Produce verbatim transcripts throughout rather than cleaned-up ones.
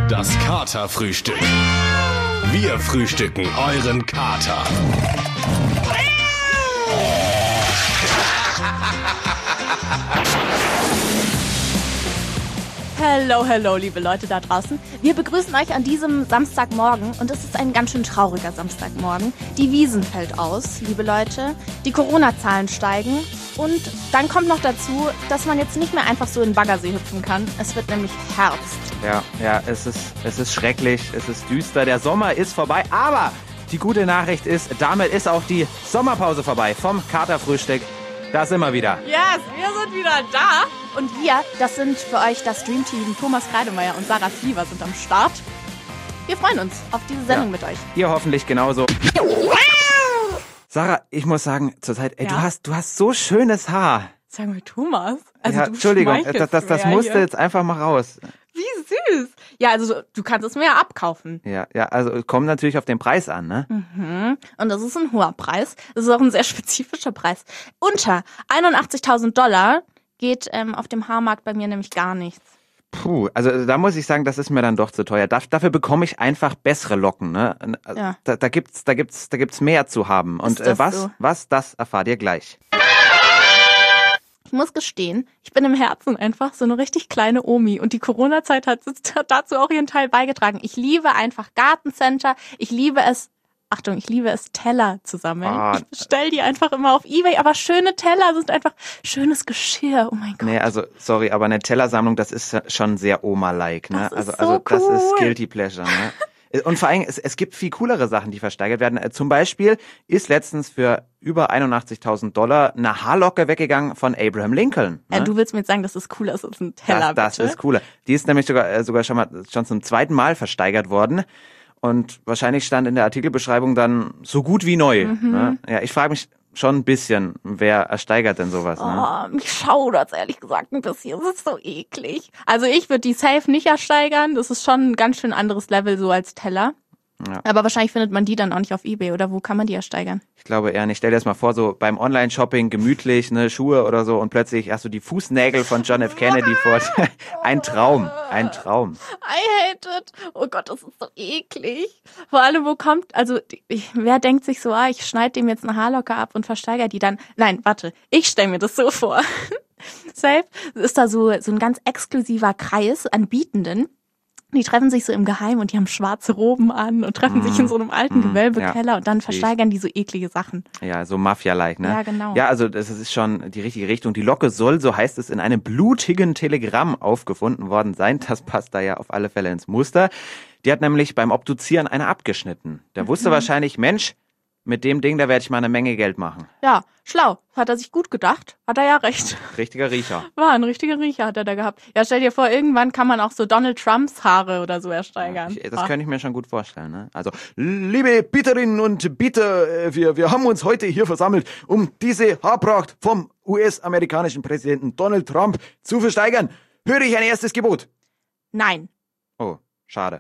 Das Katerfrühstück. Wir frühstücken euren Kater. Hello, hello, liebe Leute da draußen. Wir begrüßen euch an diesem Samstagmorgen und es ist ein ganz schön trauriger Samstagmorgen. Die Wiesn fällt aus, liebe Leute. Die Corona-Zahlen steigen und dann kommt noch dazu, dass man jetzt nicht mehr einfach so in den Baggersee hüpfen kann. Es wird nämlich Herbst. Ja, ja, es ist, es ist schrecklich, es ist düster, der Sommer ist vorbei, aber die gute Nachricht ist, damit ist auch die Sommerpause vorbei vom Katerfrühstück. Da sind wir wieder. Yes, wir sind wieder da. Und wir, das sind für euch das Dream Team. Thomas Kreidemeier und Sarah Fliever sind am Start. Wir freuen uns auf diese Sendung ja, mit euch. Ihr hoffentlich genauso. Sarah, ich muss sagen, zurzeit, ey, ja? du hast, du hast so schönes Haar. Sag mal, Thomas. Also ja, du Entschuldigung, das, das, das musste hier. jetzt einfach mal raus. Wie süß. Ja, also du kannst es mir ja abkaufen. Ja, ja, also kommt natürlich auf den Preis an, ne? Mhm. Und das ist ein hoher Preis. Das ist auch ein sehr spezifischer Preis. Unter einundachtzigtausend Dollar geht ähm, auf dem Haarmarkt bei mir nämlich gar nichts. Puh, also da muss ich sagen, das ist mir dann doch zu teuer. Da, dafür bekomme ich einfach bessere Locken, ne? Ja. Da, da gibt's, da gibt's, da gibt's mehr zu haben. Und ist das äh, was, so? was, das erfahrt ihr gleich. Ich muss gestehen, ich bin im Herzen einfach so eine richtig kleine Omi und die Corona-Zeit hat, hat dazu auch ihren Teil beigetragen. Ich liebe einfach Gartencenter, ich liebe es, Achtung, ich liebe es, Teller zu sammeln. Ah. Ich bestelle die einfach immer auf eBay, aber schöne Teller sind einfach schönes Geschirr, oh mein Gott. Nee, also sorry, aber eine Tellersammlung, das ist schon sehr Oma-like, ne? Das ist also, so also das cool. ist Guilty Pleasure, ne? Und vor allem, es, es gibt viel coolere Sachen, die versteigert werden. Zum Beispiel ist letztens für über einundachtzigtausend Dollar eine Haarlocke weggegangen von Abraham Lincoln. Ne? Ja, du willst mir jetzt sagen, das ist cooler als ein Teller, Das, das bitte? ist cooler. Die ist nämlich sogar, äh, sogar schon mal schon zum zweiten Mal versteigert worden. Und wahrscheinlich stand in der Artikelbeschreibung dann so gut wie neu. Mhm. Ne? Ja, ich frage mich schon ein bisschen, wer ersteigert denn sowas? Oh, Ne? mich schaudert's ehrlich gesagt ein bisschen. Das ist so eklig. Also ich würde die safe nicht ersteigern. Das ist schon ein ganz schön anderes Level so als Teller. Ja. Aber wahrscheinlich findet man die dann auch nicht auf eBay. Oder wo kann man die ersteigern? Ich glaube eher nicht. Stell dir das mal vor, so beim Online-Shopping gemütlich, ne, Schuhe oder so und plötzlich hast du die Fußnägel von John F. Kennedy vor. Ein Traum, ein Traum. I hate it. Oh Gott, das ist so eklig. Vor allem, wo kommt, also ich, wer denkt sich so, ah, ich schneide dem jetzt eine Haarlocke ab und versteigere die dann. Nein, warte, ich stelle mir das so vor. Safe ist da so, so ein ganz exklusiver Kreis an Bietenden. Die treffen sich so im Geheimen und die haben schwarze Roben an und treffen mm, sich in so einem alten mm, Gewölbekeller ja, und dann versteigern die so eklige Sachen. Ja, so Mafia-like, ne? Ja, genau. Ja, also das ist schon die richtige Richtung. Die Locke soll, so heißt es, in einem blutigen Telegramm aufgefunden worden sein. Das passt da ja auf alle Fälle ins Muster. Die hat nämlich beim Obduzieren eine abgeschnitten. Der mhm. wusste wahrscheinlich, Mensch, mit dem Ding, da werde ich mal eine Menge Geld machen. Ja, schlau. Hat er sich gut gedacht. Hat er ja recht. Richtiger Riecher. War ein richtiger Riecher hat er da gehabt. Ja, stell dir vor, irgendwann kann man auch so Donald Trumps Haare oder so ersteigern. Ja, ich, das könnte ich mir schon gut vorstellen. Ne? Also, liebe Bieterinnen und Bieter, wir, wir haben uns heute hier versammelt, um diese Haarpracht vom U S-amerikanischen Präsidenten Donald Trump zu versteigern. Höre ich ein erstes Gebot? Nein. Oh, schade.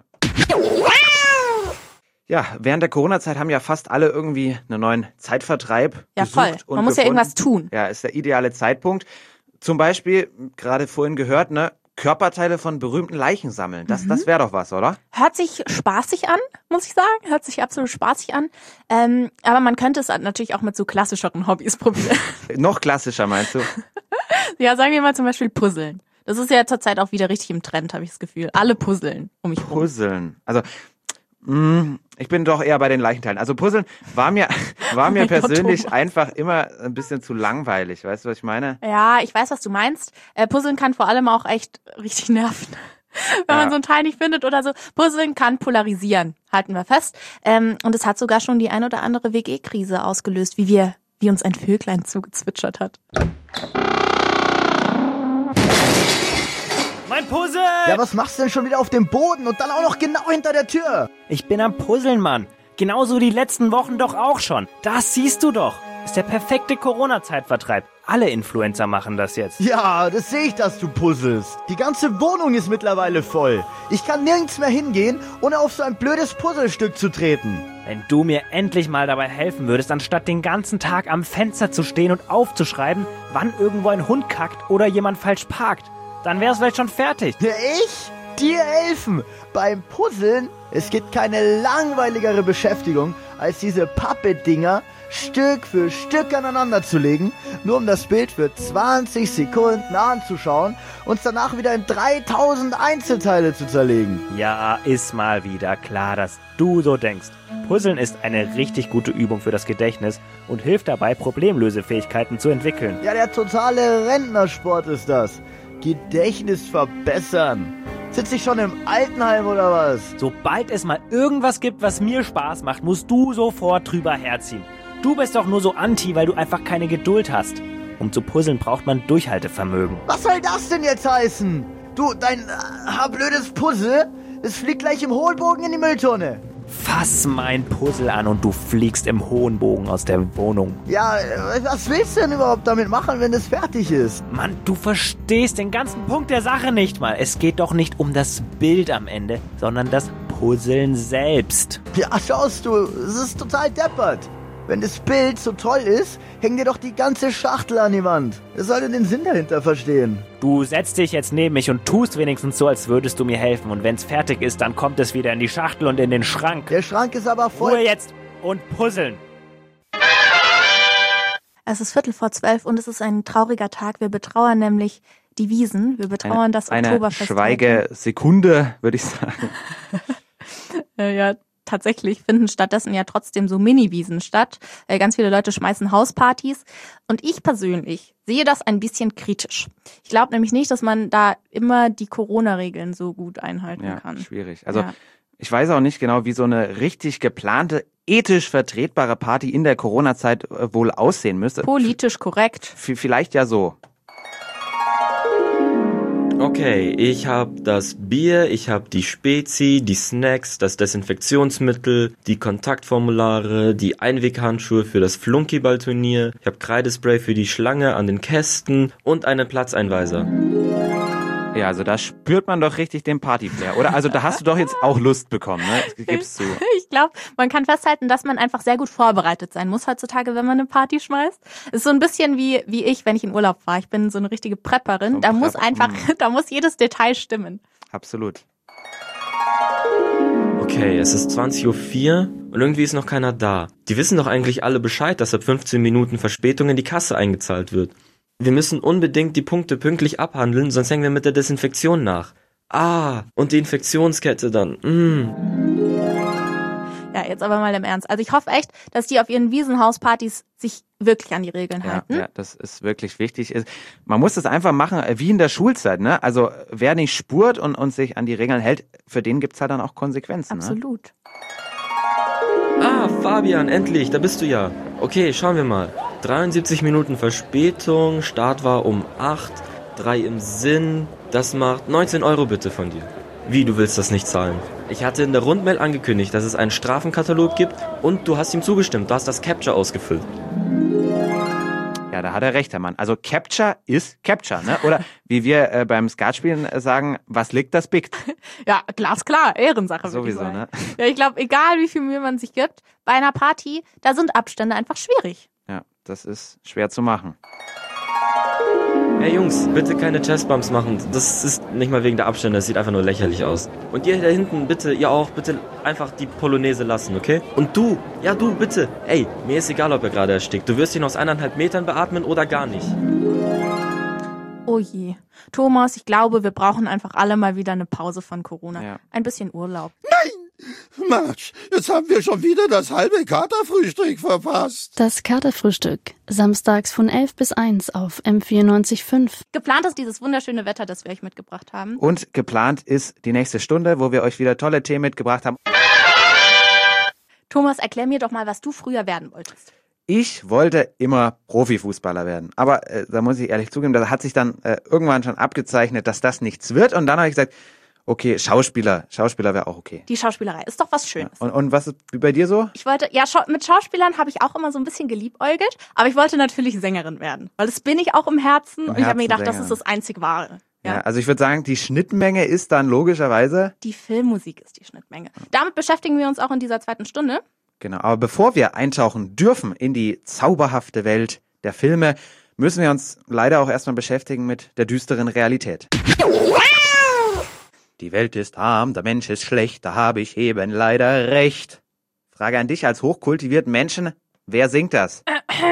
Ja, während der Corona-Zeit haben ja fast alle irgendwie einen neuen Zeitvertreib ja, gesucht. Voll. Und Man muss gefunden. ja irgendwas tun. Ja, ist der ideale Zeitpunkt. Zum Beispiel, gerade vorhin gehört, ne, Körperteile von berühmten Leichen sammeln. Das, mhm. das wäre doch was, oder? Hört sich spaßig an, muss ich sagen. Hört sich absolut spaßig an. Ähm, aber man könnte es natürlich auch mit so klassischeren Hobbys probieren. Noch klassischer, meinst du? Ja, sagen wir mal zum Beispiel Puzzeln. Das ist ja zurzeit auch wieder richtig im Trend, habe ich das Gefühl. Alle puzzeln um mich rum. Puzzeln. Also, mh, ich bin doch eher bei den Leichenteilen. Also Puzzeln war mir, war mir oh persönlich Gott, einfach immer ein bisschen zu langweilig. Weißt du, was ich meine? Ja, ich weiß, was du meinst. Äh, Puzzeln kann vor allem auch echt richtig nerven. Wenn ja. man so ein Teil nicht findet oder so. Puzzeln kann polarisieren, halten wir fest. Ähm, und es hat sogar schon die ein oder andere W G-Krise ausgelöst, wie wir, wie uns ein Vöglein zugezwitschert hat. Mein Puzzle! Ja, was machst du denn schon wieder auf dem Boden und dann auch noch genau hinter der Tür? Ich bin am Puzzeln, Mann. Genauso die letzten Wochen doch auch schon. Das siehst du doch. Ist der perfekte Corona-Zeitvertreib. Alle Influencer machen das jetzt. Ja, das sehe ich, dass du puzzelst. Die ganze Wohnung ist mittlerweile voll. Ich kann nirgends mehr hingehen, ohne auf so ein blödes Puzzlestück zu treten. Wenn du mir endlich mal dabei helfen würdest, anstatt den ganzen Tag am Fenster zu stehen und aufzuschreiben, wann irgendwo ein Hund kackt oder jemand falsch parkt, dann wär's vielleicht schon fertig. Ja, ich? dir helfen beim Puzzeln. Es gibt keine langweiligere Beschäftigung, als diese Pappe-Dinger Stück für Stück aneinander zu legen, nur um das Bild für zwanzig Sekunden anzuschauen und es danach wieder in dreitausend Einzelteile zu zerlegen. Ja, ist mal wieder klar, dass du so denkst. Puzzeln ist eine richtig gute Übung für das Gedächtnis und hilft dabei, Problemlösefähigkeiten zu entwickeln. Ja, der totale Rentnersport ist das. Gedächtnis verbessern. Sitze ich schon im Altenheim oder was? Sobald es mal irgendwas gibt, was mir Spaß macht, musst du sofort drüber herziehen. Du bist doch nur so anti, weil du einfach keine Geduld hast. Um zu puzzeln braucht man Durchhaltevermögen. Was soll das denn jetzt heißen? Du, dein äh, blödes Puzzle, es fliegt gleich im Hohlbogen in die Mülltonne. Fass mein Puzzle an und du fliegst im hohen Bogen aus der Wohnung. Ja, äh, was willst du denn überhaupt damit machen, wenn es fertig ist? Mann, du verstehst den ganzen Punkt der Sache nicht mal. Es geht doch nicht um das Bild am Ende, sondern das Puzzeln selbst. Ja, schaust du, es ist total deppert. Wenn das Bild so toll ist, häng dir doch die ganze Schachtel an die Wand. Wer soll denn den Sinn dahinter verstehen? Du setzt dich jetzt neben mich und tust wenigstens so, als würdest du mir helfen. Und wenn's fertig ist, dann kommt es wieder in die Schachtel und in den Schrank. Der Schrank ist aber voll... Ruhe jetzt und puzzeln. Es ist Viertel vor zwölf und es ist ein trauriger Tag. Wir betrauern nämlich die Wiesn. Wir betrauern eine, das eine Oktoberfest. Eine Schweigesekunde, würde ich sagen. äh, ja, tatsächlich finden stattdessen ja trotzdem so Mini-Wiesen statt. Äh, ganz viele Leute schmeißen Hauspartys. Und ich persönlich sehe das ein bisschen kritisch. Ich glaube nämlich nicht, dass man da immer die Corona-Regeln so gut einhalten Ja, kann. schwierig. Also Ja. ich weiß auch nicht genau, wie so eine richtig geplante, ethisch vertretbare Party in der Corona-Zeit äh, wohl aussehen müsste. Politisch korrekt. V- vielleicht ja so. Okay, ich habe das Bier, ich habe die Spezi, die Snacks, das Desinfektionsmittel, die Kontaktformulare, die Einweghandschuhe für das Flunkyball-Turnier, ich habe Kreidespray für die Schlange an den Kästen und einen Platzeinweiser. Ja, also da spürt man doch richtig den Partyflair, oder? Also da hast du doch jetzt auch Lust bekommen, ne? Gibst du. Ich glaube, man kann festhalten, dass man einfach sehr gut vorbereitet sein muss heutzutage, wenn man eine Party schmeißt. Ist so ein bisschen wie wie ich, wenn ich in Urlaub fahre. Ich bin so eine richtige Prepperin. So ein da muss Prepper, einfach, mm. da muss jedes Detail stimmen. Absolut. Okay, es ist zwanzig Uhr vier und irgendwie ist noch keiner da. Die wissen doch eigentlich alle Bescheid, dass ab fünfzehn Minuten Verspätung in die Kasse eingezahlt wird. Wir müssen unbedingt die Punkte pünktlich abhandeln, sonst hängen wir mit der Desinfektion nach. Ah, und die Infektionskette dann. Mm. Ja, jetzt aber mal im Ernst. Also ich hoffe echt, dass die auf ihren Wiesenhauspartys sich wirklich an die Regeln Ja, halten. ja, das ist wirklich wichtig. Man muss das einfach machen, wie in der Schulzeit, ne? Also wer nicht spurt und, und sich an die Regeln hält, für den gibt's halt dann auch Konsequenzen. Ne? Absolut. Ah, Fabian, endlich, da bist du ja. Okay, schauen wir mal. dreiundsiebzig Minuten Verspätung, Start war um acht, drei im Sinn. Das macht neunzehn Euro bitte von dir. Wie, du willst das nicht zahlen? Ich hatte in der Rundmail angekündigt, dass es einen Strafenkatalog gibt und du hast ihm zugestimmt, du hast das Capture ausgefüllt. Ja, da hat er recht, Herr Mann. Also Capture ist Capture, ne? Oder wie wir äh, beim Skatspielen äh, sagen, was liegt, das biegt. Ja, glasklar, Ehrensache. würde ich Sowieso, sagen. ne? Ja, ich glaube, egal wie viel Mühe man sich gibt, bei einer Party, da sind Abstände einfach schwierig. Ja, das ist schwer zu machen. Hey Jungs, bitte keine Chestbumps machen. Das ist nicht mal wegen der Abstände, das sieht einfach nur lächerlich aus. Und ihr da hinten, bitte, ihr auch, bitte einfach die Polonaise lassen, okay? Und du, ja du, bitte. Ey, mir ist egal, ob er gerade erstickt. Du wirst ihn aus eineinhalb Metern beatmen oder gar nicht. Oh je. Thomas, ich glaube, wir brauchen einfach alle mal wieder eine Pause von Corona. Ja. Ein bisschen Urlaub. Mensch, jetzt haben wir schon wieder das halbe Katerfrühstück verpasst. Das Katerfrühstück. Samstags von elf bis eins auf M vierundneunzig Komma fünf. Geplant ist dieses wunderschöne Wetter, das wir euch mitgebracht haben. Und geplant ist die nächste Stunde, wo wir euch wieder tolle Themen mitgebracht haben. Thomas, erklär mir doch mal, was du früher werden wolltest. Ich wollte immer Profifußballer werden, aber äh, da muss ich ehrlich zugeben, da hat sich dann äh, irgendwann schon abgezeichnet, dass das nichts wird und dann habe ich gesagt, okay, Schauspieler, Schauspieler wäre auch okay. Die Schauspielerei ist doch was Schönes. Und, und was ist bei dir so? Ich wollte, ja, schau, mit Schauspielern habe ich auch immer so ein bisschen geliebäugelt, aber ich wollte natürlich Sängerin werden, weil das bin ich auch im Herzen Im und ich habe mir Herzen gedacht, das ist Sängerin. das einzig Wahre. Ja. Ja. Also ich würde sagen, die Schnittmenge ist dann logischerweise, Die Filmmusik ist die Schnittmenge. Damit beschäftigen wir uns auch in dieser zweiten Stunde. genau, aber bevor wir eintauchen dürfen in die zauberhafte Welt der Filme, müssen wir uns leider auch erstmal beschäftigen mit der düsteren Realität. Die Welt ist arm, der Mensch ist schlecht, da habe ich eben leider recht. Frage an dich als hochkultivierten Menschen, wer singt das?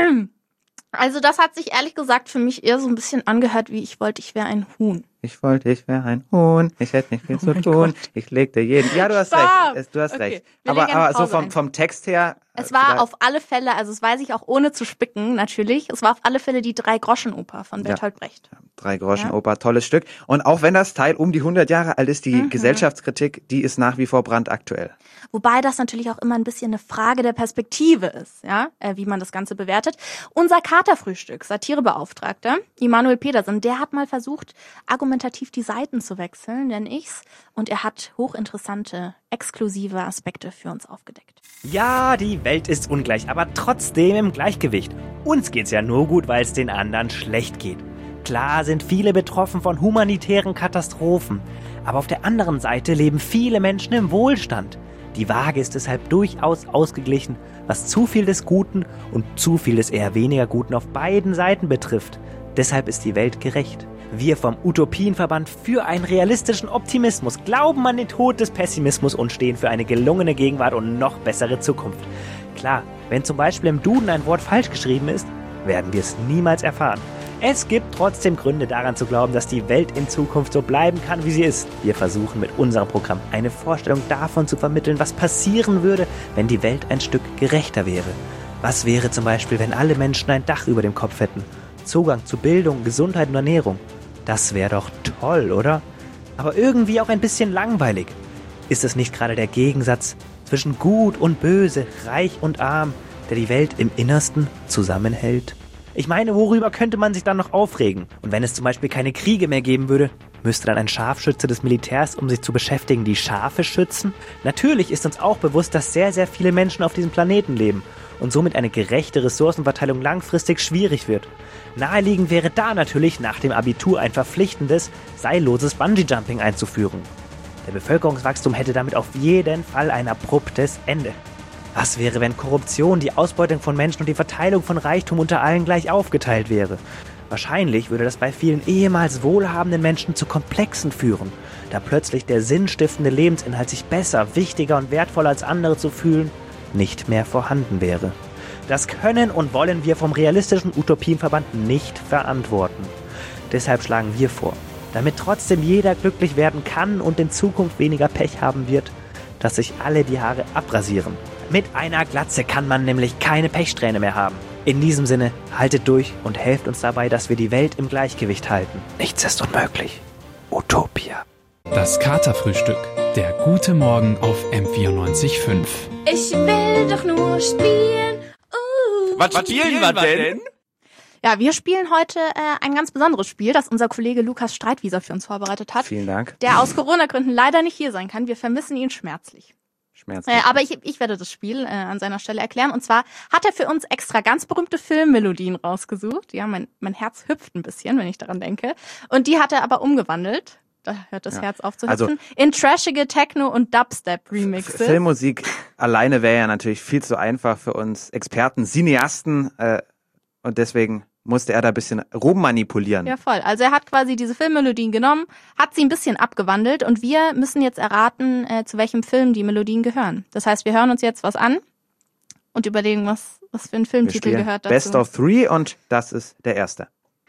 Also das hat sich ehrlich gesagt für mich eher so ein bisschen angehört, wie ich wollte, ich wäre ein Huhn. Ich wollte, ich wäre ein Huhn, ich hätte nicht viel Oh zu mein tun, Gott. ich legte jeden... Ja, du hast Stop. recht, du hast Okay, recht. wir Aber, legen eine aber so Pause vom, ein. vom Text her... Es äh, war vielleicht- auf alle Fälle, also das weiß ich auch ohne zu spicken natürlich, es war auf alle Fälle die Drei-Groschen-Oper von Bertolt Brecht. Drei Groschen Oper, tolles Stück. Und auch wenn das Teil um die hundert Jahre alt ist, die Mhm. Gesellschaftskritik, die ist nach wie vor brandaktuell. Wobei das natürlich auch immer ein bisschen eine Frage der Perspektive ist, ja, äh, wie man das Ganze bewertet. Unser Katerfrühstück, Satirebeauftragter, Immanuel Petersen, der hat mal versucht, argumentativ die Seiten zu wechseln, nenn ich's, und er hat hochinteressante, exklusive Aspekte für uns aufgedeckt. Ja, die Welt ist ungleich, aber trotzdem im Gleichgewicht. Uns geht's ja nur gut, weil es den anderen schlecht geht. Klar sind viele betroffen von humanitären Katastrophen, aber auf der anderen Seite leben viele Menschen im Wohlstand. Die Waage ist deshalb durchaus ausgeglichen, was zu viel des Guten und zu viel des eher weniger Guten auf beiden Seiten betrifft. Deshalb ist die Welt gerecht. Wir vom Utopienverband für einen realistischen Optimismus glauben an den Tod des Pessimismus und stehen für eine gelungene Gegenwart und noch bessere Zukunft. Klar, wenn zum Beispiel im Duden ein Wort falsch geschrieben ist, werden wir es niemals erfahren. Es gibt trotzdem Gründe daran zu glauben, dass die Welt in Zukunft so bleiben kann, wie sie ist. Wir versuchen mit unserem Programm eine Vorstellung davon zu vermitteln, was passieren würde, wenn die Welt ein Stück gerechter wäre. Was wäre zum Beispiel, wenn alle Menschen ein Dach über dem Kopf hätten? Zugang zu Bildung, Gesundheit und Ernährung. Das wäre doch toll, oder? Aber irgendwie auch ein bisschen langweilig. Ist es nicht gerade der Gegensatz zwischen Gut und Böse, Reich und Arm, der die Welt im Innersten zusammenhält? Ich meine, worüber könnte man sich dann noch aufregen? Und wenn es zum Beispiel keine Kriege mehr geben würde, müsste dann ein Scharfschütze des Militärs, um sich zu beschäftigen, die Schafe schützen? Natürlich ist uns auch bewusst, dass sehr, sehr viele Menschen auf diesem Planeten leben und somit eine gerechte Ressourcenverteilung langfristig schwierig wird. Naheliegend wäre da natürlich nach dem Abitur ein verpflichtendes, seilloses Bungee-Jumping einzuführen. Der Bevölkerungswachstum hätte damit auf jeden Fall ein abruptes Ende. Was wäre, wenn Korruption, die Ausbeutung von Menschen und die Verteilung von Reichtum unter allen gleich aufgeteilt wäre? Wahrscheinlich würde das bei vielen ehemals wohlhabenden Menschen zu Komplexen führen, da plötzlich der sinnstiftende Lebensinhalt, sich besser, wichtiger und wertvoller als andere zu fühlen, nicht mehr vorhanden wäre. Das können und wollen wir vom realistischen Utopienverband nicht verantworten. Deshalb schlagen wir vor, damit trotzdem jeder glücklich werden kann und in Zukunft weniger Pech haben wird, dass sich alle die Haare abrasieren. Mit einer Glatze kann man nämlich keine Pechsträhne mehr haben. In diesem Sinne, haltet durch und helft uns dabei, dass wir die Welt im Gleichgewicht halten. Nichts ist unmöglich. Utopia. Das Katerfrühstück. Der gute Morgen auf M vierundneunzig Komma fünf. Ich will doch nur spielen. Uh. Was spielen wir denn? Ja, wir spielen heute äh, ein ganz besonderes Spiel, das unser Kollege Lukas Streitwieser für uns vorbereitet hat. Vielen Dank. Der aus Corona-Gründen leider nicht hier sein kann. Wir vermissen ihn schmerzlich. Schmerzlich. Äh, aber ich, ich werde das Spiel äh, an seiner Stelle erklären. Und zwar hat er für uns extra ganz berühmte Filmmelodien rausgesucht. Ja, mein, mein Herz hüpft ein bisschen, wenn ich daran denke. Und die hat er aber umgewandelt. Da hört das Ja. Herz auf zu Also- hüpfen. In trashige Techno- und Dubstep-Remixes. Filmmusik alleine wäre ja natürlich viel zu einfach für uns Experten, Cineasten, äh, und deswegen musste er da ein bisschen rummanipulieren. Ja, voll. Also er hat quasi diese Filmmelodien genommen, hat sie ein bisschen abgewandelt und wir müssen jetzt erraten, äh, zu welchem Film die Melodien gehören. Das heißt, wir hören uns jetzt was an und überlegen, was, was für ein Wir Filmtitel spielen gehört dazu. Best of Three und das ist der erste.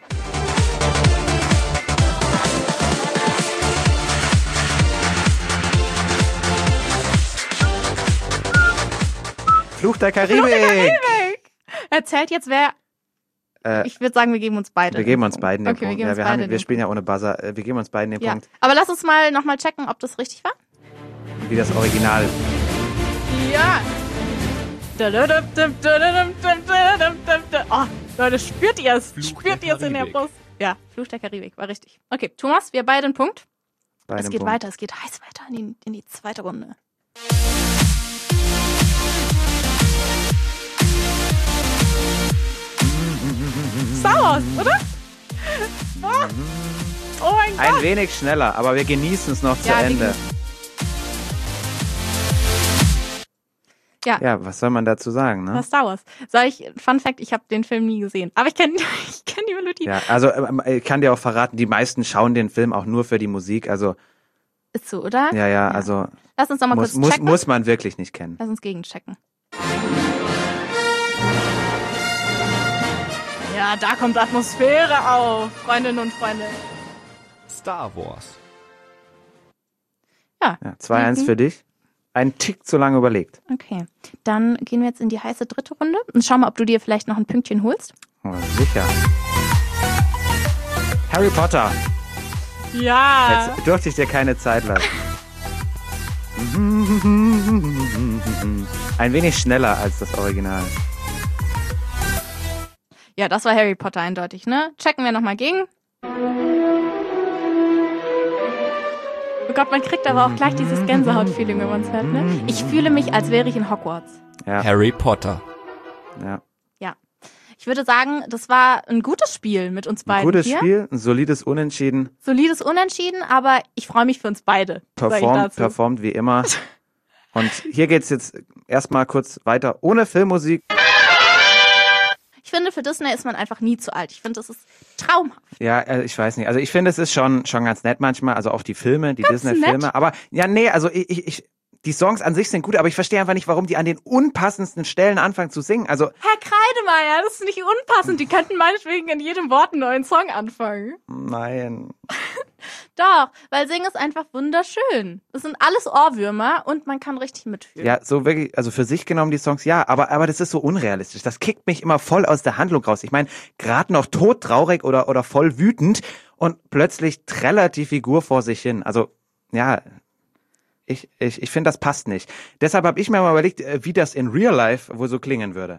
Fluch der Karibik! Erzählt jetzt, wer... Äh, Ich würde sagen, wir geben uns beide. wir den geben uns Punkt. beiden den Okay, wir Punkt. geben Ja, uns wir, beide haben, wir den spielen ja ohne Buzzer. Äh, Wir geben uns beiden den Ja. Punkt. Aber lass uns mal nochmal checken, ob das richtig war. Wie das Original. Ja. Oh, Leute, spürt ihr es? Fluch Spürt der ihr es in der Karibik. Brust? Ja, Fluch der Karibik, war richtig. Okay, Thomas, wir beide einen Punkt. Beiden es geht Punkt. weiter, es geht heiß weiter in die, in die zweite Runde. Star Wars, oder? Ah. Oh mein Gott. Ein wenig schneller, aber wir genießen es noch zu Ja, wir Ende. genießen Ja, Ja, was soll man dazu sagen, ne? das Star Wars. Sag ich, Fun Fact, ich habe den Film nie gesehen. Aber ich kenne ich kenn die Melodie. Ja, also ähm, ich kann dir auch verraten, die meisten schauen den Film auch nur für die Musik. Also Ist so, oder? Ja, ja, also Lass uns doch mal muss, kurz muss, checken. muss man wirklich nicht kennen. Lass uns gegenchecken. Ja, da kommt Atmosphäre auf, Freundinnen und Freunde. Star Wars. Ja. Ja, zwei eins Mhm. für dich. Ein Tick zu lange überlegt. Okay, dann gehen wir jetzt in die heiße dritte Runde und schau mal, ob du dir vielleicht noch ein Pünktchen holst. Oh, sicher. Harry Potter. Ja. Jetzt durfte ich dir keine Zeit lassen. Ein wenig schneller als das Original. Ja, das war Harry Potter eindeutig, ne? Checken wir nochmal gegen. Oh Gott, man kriegt aber auch gleich dieses Gänsehaut-Feeling, wenn man es hört, ne? Ich fühle mich, als wäre ich in Hogwarts. Ja. Harry Potter. Ja. Ja. Ich würde sagen, das war ein gutes Spiel mit uns beiden Ein gutes hier. Spiel, ein solides Unentschieden. Solides Unentschieden, aber ich freue mich für uns beide. sag ich Performt, dazu. performt wie immer. Und hier geht's jetzt erstmal kurz weiter ohne Filmmusik. Ich finde, für Disney ist man einfach nie zu alt. Ich finde, das ist traumhaft. Ja, äh, ich weiß nicht. Also ich finde, es ist schon schon ganz nett manchmal, also auch die Filme, die Ganz Disney-Filme. nett. Aber ja, nee, also ich, ich, ich, die Songs an sich sind gut, aber ich verstehe einfach nicht, warum die an den unpassendsten Stellen anfangen zu singen. Also Herr Kreidemeier, das ist nicht unpassend. Die könnten meinetwegen in jedem Wort einen neuen Song anfangen. nein. Doch, weil Singen ist einfach wunderschön. Das sind alles Ohrwürmer und man kann richtig mitfühlen. Ja, so wirklich, also für sich genommen die Songs, ja, aber aber das ist so unrealistisch. Das kickt mich immer voll aus der Handlung raus. Ich meine, gerade noch todtraurig oder oder voll wütend und plötzlich trällert die Figur vor sich hin. Also, ja, ich ich ich finde, das passt nicht. Deshalb habe ich mir mal überlegt, äh, wie das in Real Life wohl so klingen würde.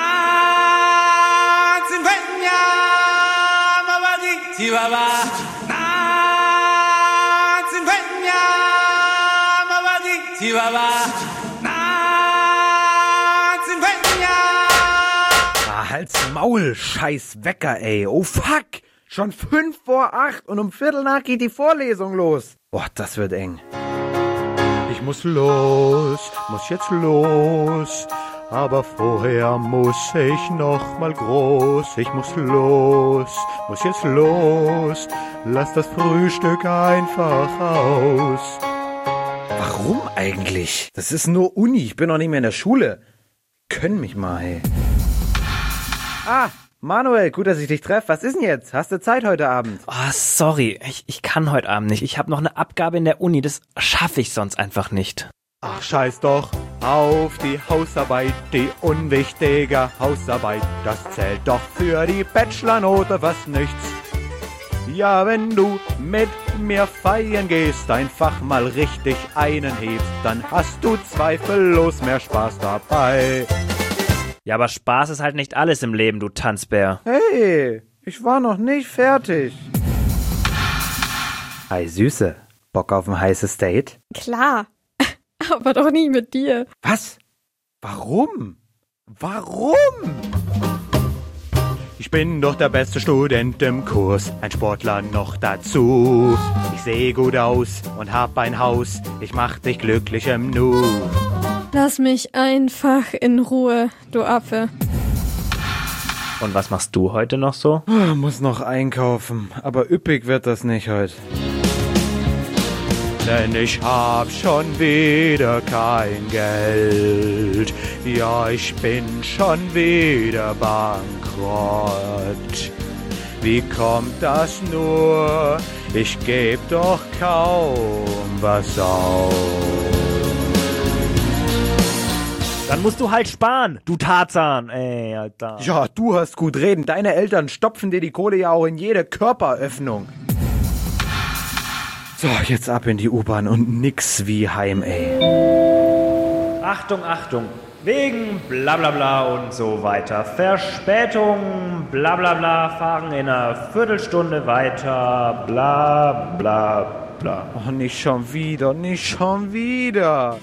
Ah, halt's Maul, scheiß Wecker, ey. Oh fuck, schon fünf vor acht und um Viertel nach geht die Vorlesung los. Boah, das wird eng. Ich muss los, muss jetzt los. Aber vorher muss ich noch mal groß. Ich muss los, muss jetzt los. Lass das Frühstück einfach aus. Warum eigentlich? Das ist nur Uni, ich bin noch nicht mehr in der Schule. Können mich mal, ey. Ah, Manuel, gut, dass ich dich treffe. Was ist denn jetzt? Hast du Zeit heute Abend? Oh, sorry, ich, ich kann heute Abend nicht. Ich habe noch eine Abgabe in der Uni, das schaffe ich sonst einfach nicht. Ach, scheiß doch auf die Hausarbeit, die unwichtige Hausarbeit. Das zählt doch für die Bachelornote was nichts. Ja, wenn du mit mir feiern gehst, einfach mal richtig einen hebst, dann hast du zweifellos mehr Spaß dabei. Ja, aber Spaß ist halt nicht alles im Leben, du Tanzbär. Hey, ich war noch nicht fertig. Hi, Süße. Bock auf ein heißes Date? Klar, aber doch nie mit dir. Was? Warum? Warum? Ich bin doch der beste Student im Kurs, ein Sportler noch dazu. Ich sehe gut aus und hab ein Haus, ich mach dich glücklich im Nu. Lass mich einfach in Ruhe, du Affe. Und was machst du heute noch so? Oh, muss noch einkaufen, aber üppig wird das nicht heute. Denn ich hab schon wieder kein Geld. Ja, ich bin schon wieder bankrott. Wie kommt das nur? Ich geb doch kaum was aus. Dann musst du halt sparen, du Tarzan. Ey, Alter. Ja, du hast gut reden. Deine Eltern stopfen dir die Kohle ja auch in jede Körperöffnung. So, jetzt ab in die U-Bahn und nix wie heim, ey. Achtung, Achtung. Wegen bla bla bla und so weiter. Verspätung, bla bla bla, fahren in einer Viertelstunde weiter, bla bla bla. Oh, nicht schon wieder, nicht schon wieder.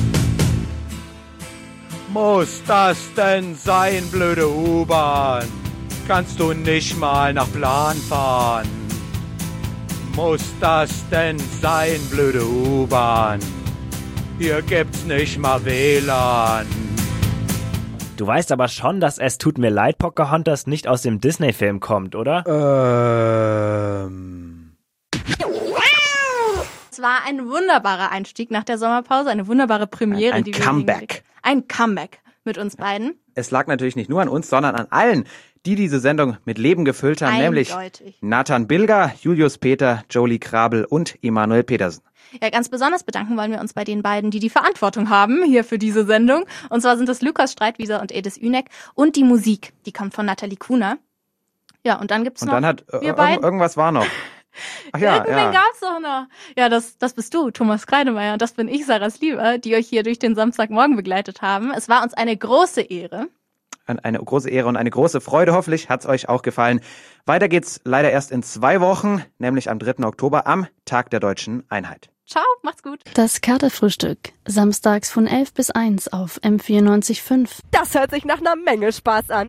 Muss das denn sein, blöde U-Bahn? Kannst du nicht mal nach Plan fahren? Muss das denn sein, blöde U-Bahn? Hier gibt's nicht mal W L A N. Du weißt aber schon, dass Es tut mir leid, Pocahontas nicht aus dem Disney-Film kommt, oder? Ähm... Es war ein wunderbarer Einstieg nach der Sommerpause, eine wunderbare Premiere. Ein, ein die Comeback. Wir ein Comeback mit uns beiden. Es lag natürlich nicht nur an uns, sondern an allen, die diese Sendung mit Leben gefüllt haben, Eindeutig. nämlich Nathan Bilger, Julius Peter, Jolie Krabel und Emanuel Petersen. Ja, ganz besonders bedanken wollen wir uns bei den beiden, die die Verantwortung haben hier für diese Sendung. Und zwar sind es Lukas Streitwieser und Edis Ünek. Und die Musik, die kommt von Nathalie Kuhner. Ja, und dann gibt's und noch... Und dann hat wir ir- beiden. irgendwas war noch. Ach ja, Irgendwen ja. gab's doch noch. Ja, das, das bist du, Thomas Kreidemeier. Und das bin ich, Sarah Slieber, die euch hier durch den Samstagmorgen begleitet haben. Es war uns eine große Ehre. Eine große Ehre und eine große Freude. Hoffentlich hat's euch auch gefallen. Weiter geht's leider erst in zwei Wochen, nämlich am dritten Oktober, am Tag der Deutschen Einheit. Ciao, macht's gut. Das Katerfrühstück. Samstags von elf bis eins auf M vierundneunzig Komma fünf. Das hört sich nach einer Menge Spaß an.